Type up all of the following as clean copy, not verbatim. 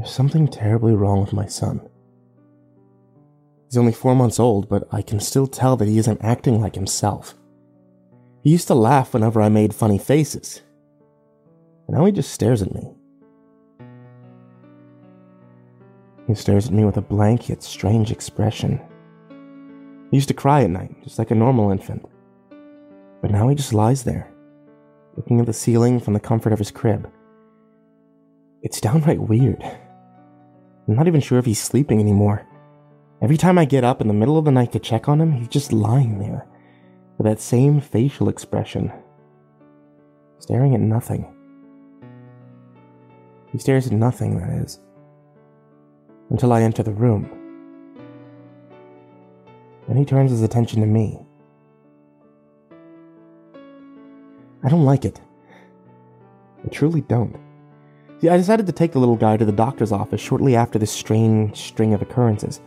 There's something terribly wrong with my son. He's only 4 months old, but I can still tell that he isn't acting like himself. He used to laugh whenever I made funny faces. And now he just stares at me. He stares at me with a blank yet strange expression. He used to cry at night, just like a normal infant. But now he just lies there, looking at the ceiling from the comfort of his crib. It's downright weird. I'm not even sure if he's sleeping anymore. Every time I get up in the middle of the night to check on him, he's just lying there, with that same facial expression, staring at nothing. He stares at nothing, that is, until I enter the room. Then he turns his attention to me. I don't like it. I truly don't. See, I decided to take the little guy to the doctor's office shortly after this strange string of occurrences.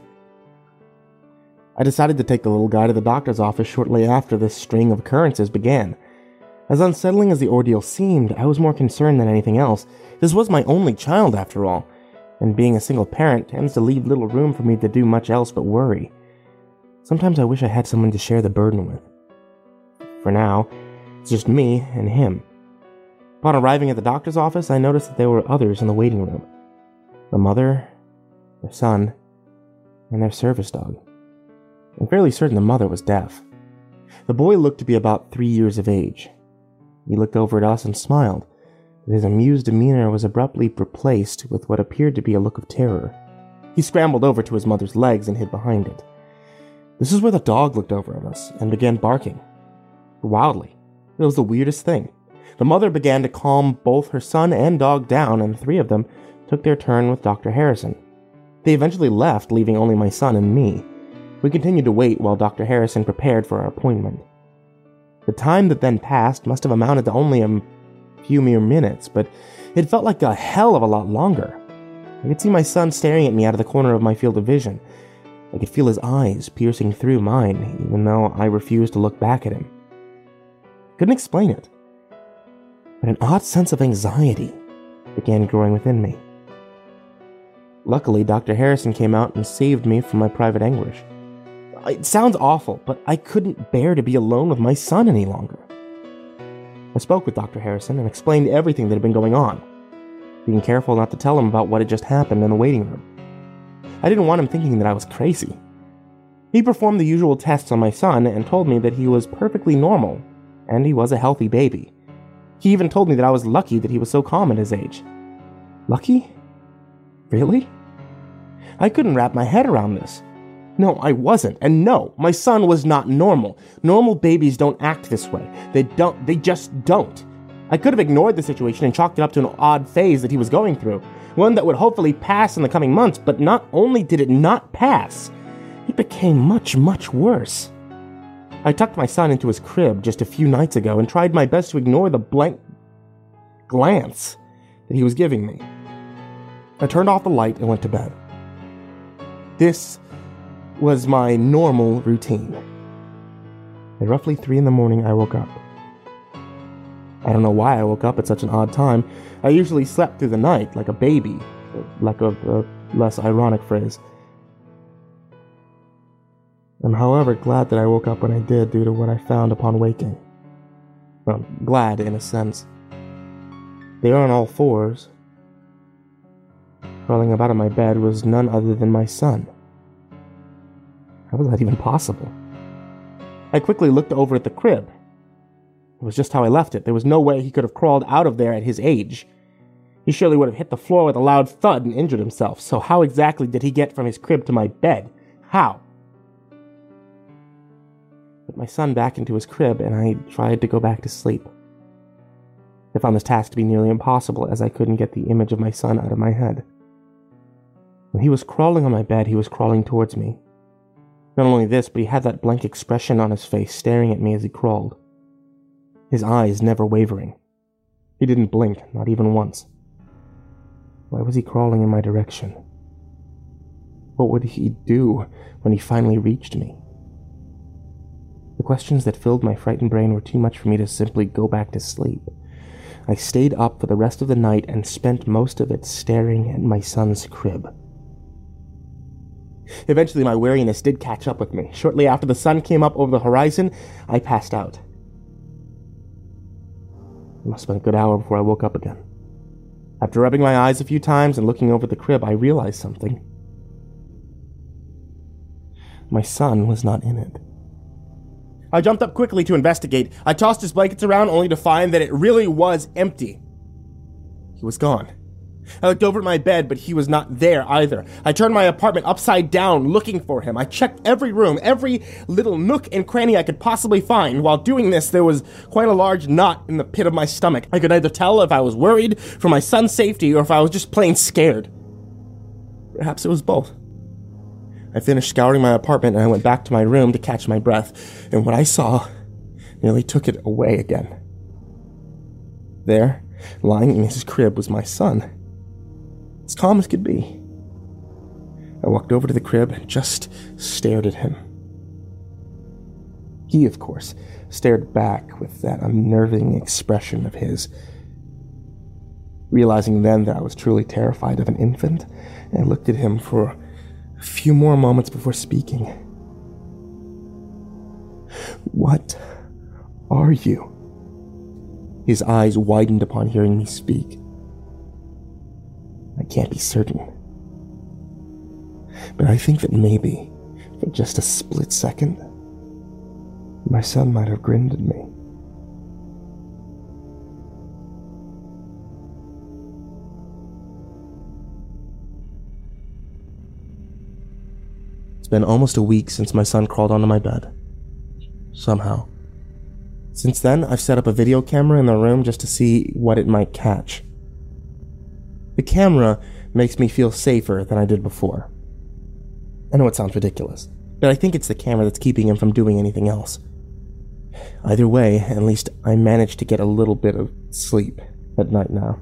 began. As unsettling as the ordeal seemed, I was more concerned than anything else. This was my only child, after all, and being a single parent tends to leave little room for me to do much else but worry. Sometimes I wish I had someone to share the burden with. For now, it's just me and him. Upon arriving at the doctor's office, I noticed that there were others in the waiting room. The mother, their son, and their service dog. I'm fairly certain the mother was deaf. The boy looked to be about 3 years of age. He looked over at us and smiled, but his amused demeanor was abruptly replaced with what appeared to be a look of terror. He scrambled over to his mother's legs and hid behind it. This is where the dog looked over at us and began barking. Wildly. It was the weirdest thing. The mother began to calm both her son and dog down, and the three of them took their turn with Dr. Harrison. They eventually left, leaving only my son and me. We continued to wait while Dr. Harrison prepared for our appointment. The time that then passed must have amounted to only a few mere minutes, but it felt like a hell of a lot longer. I could see my son staring at me out of the corner of my field of vision. I could feel his eyes piercing through mine, even though I refused to look back at him. Couldn't explain it, but an odd sense of anxiety began growing within me. Luckily, Dr. Harrison came out and saved me from my private anguish. It sounds awful, but I couldn't bear to be alone with my son any longer. I spoke with Dr. Harrison and explained everything that had been going on, being careful not to tell him about what had just happened in the waiting room. I didn't want him thinking that I was crazy. He performed the usual tests on my son and told me that he was perfectly normal, and he was a healthy baby. He even told me that I was lucky that he was so calm at his age. Lucky? Really? I couldn't wrap my head around this. No, I wasn't. And no, my son was not normal. Normal babies don't act this way. They just don't. I could have ignored the situation and chalked it up to an odd phase that he was going through, one that would hopefully pass in the coming months, but not only did it not pass, it became much, much worse. I tucked my son into his crib just a few nights ago and tried my best to ignore the blank glance that he was giving me. I turned off the light and went to bed. This was my normal routine. At roughly 3 a.m, I woke up. I don't know why I woke up at such an odd time. I usually slept through the night like a baby, lack of a less ironic phrase. I'm however glad that I woke up when I did due to what I found upon waking. Well, glad in a sense. They are on all fours. Crawling about in my bed was none other than my son. How was that even possible? I quickly looked over at the crib. It was just how I left it. There was no way he could have crawled out of there at his age. He surely would have hit the floor with a loud thud and injured himself, so how exactly did he get from his crib to my bed? How? Put my son back into his crib, and I tried to go back to sleep. I found this task to be nearly impossible, as I couldn't get the image of my son out of my head. When he was crawling on my bed, he was crawling towards me. Not only this, but he had that blank expression on his face, staring at me as he crawled. His eyes never wavering. He didn't blink, not even once. Why was he crawling in my direction? What would he do when he finally reached me? The questions that filled my frightened brain were too much for me to simply go back to sleep. I stayed up for the rest of the night and spent most of it staring at my son's crib. Eventually, my weariness did catch up with me. Shortly after the sun came up over the horizon, I passed out. It must have been a good hour before I woke up again. After rubbing my eyes a few times and looking over the crib, I realized something. My son was not in it. I jumped up quickly to investigate. I tossed his blankets around only to find that it really was empty. He was gone. I looked over at my bed, but he was not there either. I turned my apartment upside down looking for him. I checked every room, every little nook and cranny I could possibly find. While doing this, there was quite a large knot in the pit of my stomach. I could neither tell if I was worried for my son's safety or if I was just plain scared. Perhaps it was both. I finished scouring my apartment and I went back to my room to catch my breath, and what I saw nearly took it away again. There, lying in his crib, was my son, as calm as could be. I walked over to the crib and just stared at him. He, of course, stared back with that unnerving expression of his. Realizing then that I was truly terrified of an infant, I looked at him for a few more moments before speaking. "What are you?" His eyes widened upon hearing me speak. I can't be certain, but I think that maybe, for just a split second, my son might have grinned at me. It's been almost a week since my son crawled onto my bed. Somehow. Since then, I've set up a video camera in the room just to see what it might catch. The camera makes me feel safer than I did before. I know it sounds ridiculous, but I think it's the camera that's keeping him from doing anything else. Either way, at least I managed to get a little bit of sleep at night now.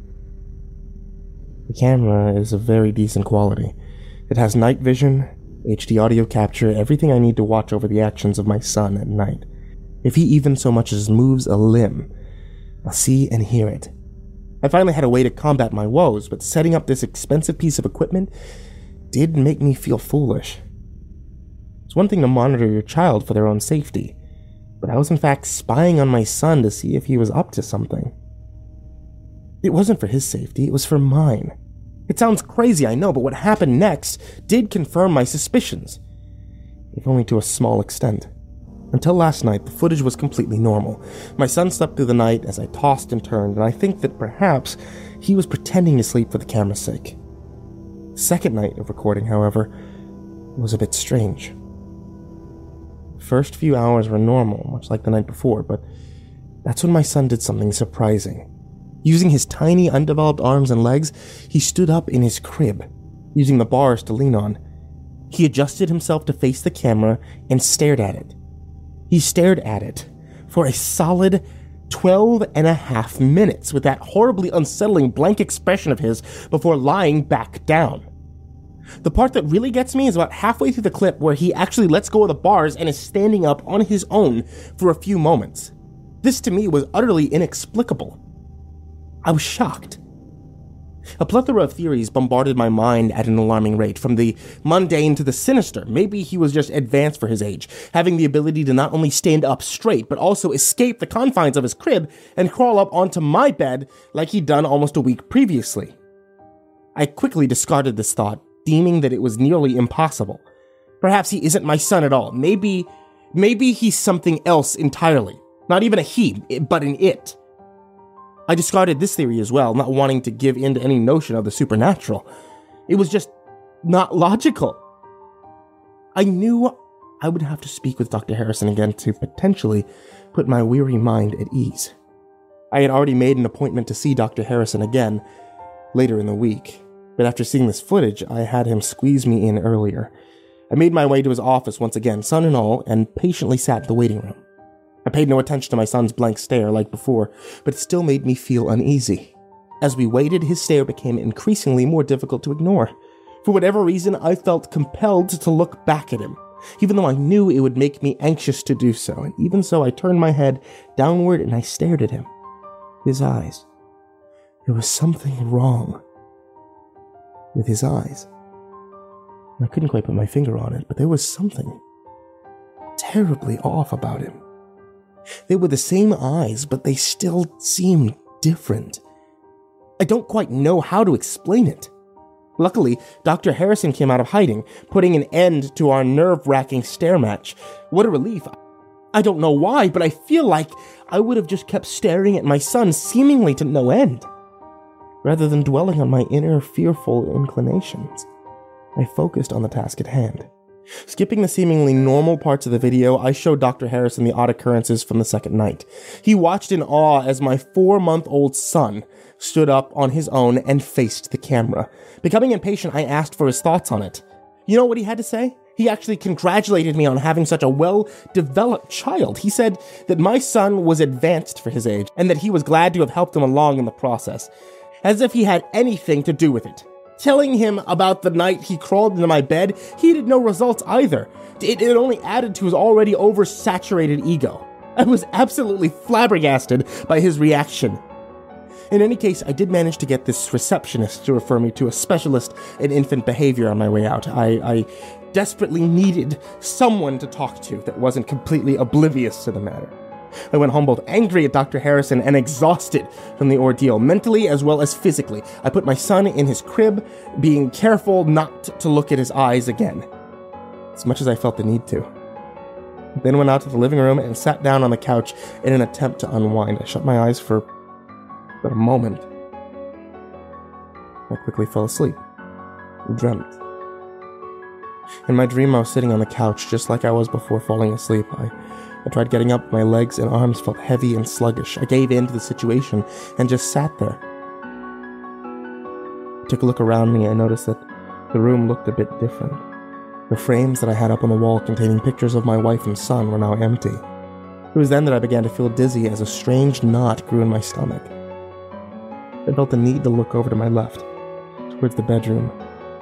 The camera is of very decent quality. It has night vision, HD audio capture, everything I need to watch over the actions of my son at night. If he even so much as moves a limb, I'll see and hear it. I finally had a way to combat my woes, but setting up this expensive piece of equipment did make me feel foolish. It's one thing to monitor your child for their own safety, but I was in fact spying on my son to see if he was up to something. It wasn't for his safety, it was for mine. It sounds crazy, I know, but what happened next did confirm my suspicions, if only to a small extent. Until last night, the footage was completely normal. My son slept through the night as I tossed and turned, and I think that perhaps he was pretending to sleep for the camera's sake. The second night of recording, however, was a bit strange. The first few hours were normal, much like the night before, but that's when my son did something surprising. Using his tiny, undeveloped arms and legs, he stood up in his crib, using the bars to lean on. He adjusted himself to face the camera and stared at it. He stared at it for a solid 12.5 minutes with that horribly unsettling blank expression of his before lying back down. The part that really gets me is about halfway through the clip where he actually lets go of the bars and is standing up on his own for a few moments. This to me was utterly inexplicable. I was shocked. A plethora of theories bombarded my mind at an alarming rate, from the mundane to the sinister. Maybe he was just advanced for his age, having the ability to not only stand up straight, but also escape the confines of his crib and crawl up onto my bed like he'd done almost a week previously. I quickly discarded this thought, deeming that it was nearly impossible. Perhaps he isn't my son at all. Maybe he's something else entirely. Not even a he, but an it. I discarded this theory as well, not wanting to give in to any notion of the supernatural. It was just not logical. I knew I would have to speak with Dr. Harrison again to potentially put my weary mind at ease. I had already made an appointment to see Dr. Harrison again later in the week, but after seeing this footage, I had him squeeze me in earlier. I made my way to his office once again, son and all, and patiently sat in the waiting room. I paid no attention to my son's blank stare like before, but it still made me feel uneasy. As we waited, his stare became increasingly more difficult to ignore. For whatever reason, I felt compelled to look back at him, even though I knew it would make me anxious to do so, and even so I turned my head downward and I stared at him. His eyes. There was something wrong with his eyes. I couldn't quite put my finger on it, but there was something terribly off about him. They were the same eyes, but they still seemed different. I don't quite know how to explain it. Luckily, Dr. Harrison came out of hiding, putting an end to our nerve-wracking stare match. What a relief. I don't know why, but I feel like I would have just kept staring at my son seemingly to no end, rather than dwelling on my inner fearful inclinations. I focused on the task at hand. Skipping the seemingly normal parts of the video, I showed Dr. Harrison the odd occurrences from the second night. He watched in awe as my 4-month-old son stood up on his own and faced the camera. Becoming impatient, I asked for his thoughts on it. You know what he had to say? He actually congratulated me on having such a well-developed child. He said that my son was advanced for his age, and that he was glad to have helped him along in the process, as if he had anything to do with it. Telling him about the night he crawled into my bed, he had no results either. It only added to his already oversaturated ego. I was absolutely flabbergasted by his reaction. In any case, I did manage to get this receptionist to refer me to a specialist in infant behavior on my way out. I desperately needed someone to talk to that wasn't completely oblivious to the matter. I went home both angry at Dr. Harrison and exhausted from the ordeal, mentally as well as physically. I put my son in his crib, being careful not to look at his eyes again, as much as I felt the need to. Then went out to the living room and sat down on the couch in an attempt to unwind. I shut my eyes for but a moment. I quickly fell asleep and dreamt. In my dream, I was sitting on the couch just like I was before falling asleep. I tried getting up, my legs and arms felt heavy and sluggish. I gave in to the situation and just sat there. I took a look around me and noticed that the room looked a bit different. The frames that I had up on the wall containing pictures of my wife and son were now empty. It was then that I began to feel dizzy as a strange knot grew in my stomach. I felt the need to look over to my left, towards the bedroom.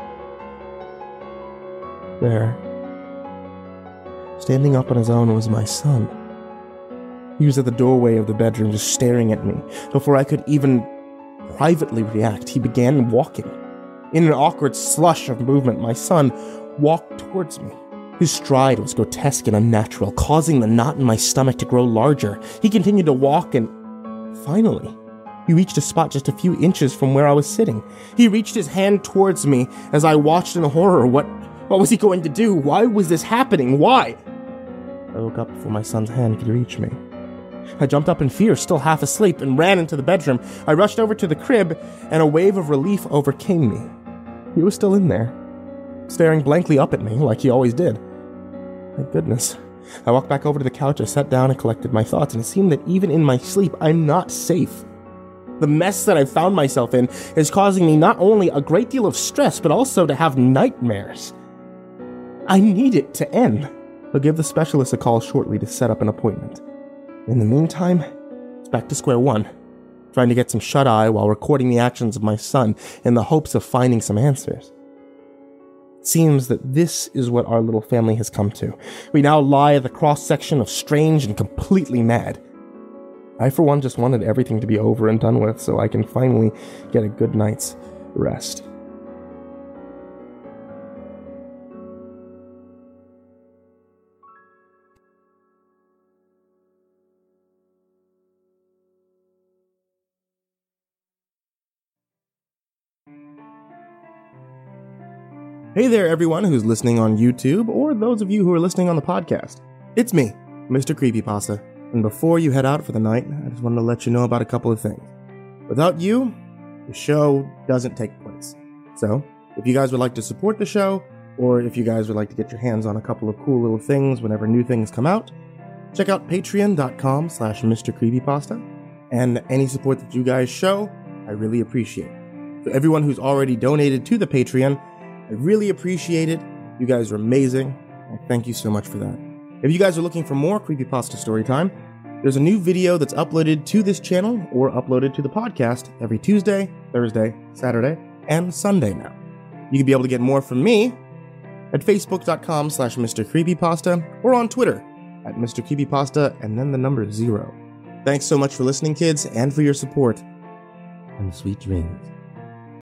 There, standing up on his own, was my son. He was at the doorway of the bedroom, just staring at me. Before I could even privately react, he began walking. In an awkward slush of movement, my son walked towards me. His stride was grotesque and unnatural, causing the knot in my stomach to grow larger. He continued to walk and, finally, he reached a spot just a few inches from where I was sitting. He reached his hand towards me as I watched in horror. What was he going to do? Why was this happening? Why? I woke up before my son's hand could reach me. I jumped up in fear, still half asleep, and ran into the bedroom. I rushed over to the crib, and a wave of relief overcame me. He was still in there, staring blankly up at me like he always did. Thank goodness. I walked back over to the couch, I sat down and collected my thoughts, and it seemed that even in my sleep, I'm not safe. The mess that I've found myself in is causing me not only a great deal of stress, but also to have nightmares. I need it to end. I'll give the specialist a call shortly to set up an appointment. In the meantime, it's back to square one, trying to get some shut-eye while recording the actions of my son in the hopes of finding some answers. It seems that this is what our little family has come to. We now lie at the cross-section of strange and completely mad. I, for one, just wanted everything to be over and done with so I can finally get a good night's rest. Hey there, everyone who's listening on YouTube, or those of you who are listening on the podcast. It's me, Mr. Creepypasta. And before you head out for the night, I just wanted to let you know about a couple of things. Without you, the show doesn't take place. So, if you guys would like to support the show, or if you guys would like to get your hands on a couple of cool little things whenever new things come out, check out patreon.com/Mr. Creepypasta. And any support that you guys show, I really appreciate. For everyone who's already donated to the Patreon, I really appreciate it. You guys are amazing. And thank you so much for that. If you guys are looking for more Creepypasta Storytime, there's a new video that's uploaded to this channel or uploaded to the podcast every Tuesday, Thursday, Saturday, and Sunday now. You can be able to get more from me at facebook.com/Mr. Creepypasta or on Twitter at Mr. Creepypasta and then the number 0. Thanks so much for listening, kids, and for your support. And sweet dreams.